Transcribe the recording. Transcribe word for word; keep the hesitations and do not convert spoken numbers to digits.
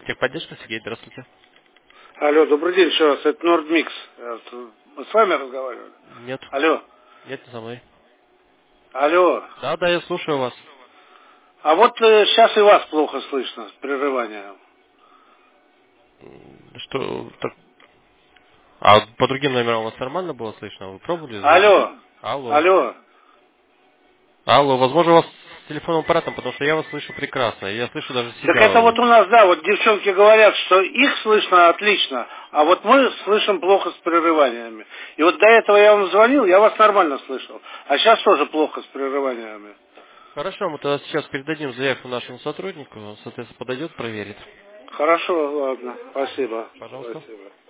Техподдержка, Сергей, здравствуйте. Алло, добрый день еще раз, это Нордмикс. Мы с вами разговаривали? Нет, Алло, нет, не со мной. алло. Да, да, я слушаю вас. А вот э, сейчас и вас плохо слышно, с прерыванием. М, Что, так... А по другим номерам у вас нормально было слышно? Вы пробовали звонить? Алло, Алло. алло. Алло, возможно, у вас с телефонным аппаратом, потому что я вас слышу прекрасно. и Я слышу даже Так это себя. вот у нас, да, вот девчонки говорят, что их слышно отлично, а вот мы слышим плохо с прерываниями. И вот до этого я вам звонил, я вас нормально слышал. А сейчас тоже плохо с прерываниями. Хорошо, мы тогда сейчас передадим заявку нашему сотруднику. Он, соответственно, подойдет, проверит. Хорошо, ладно, спасибо. Пожалуйста. Спасибо.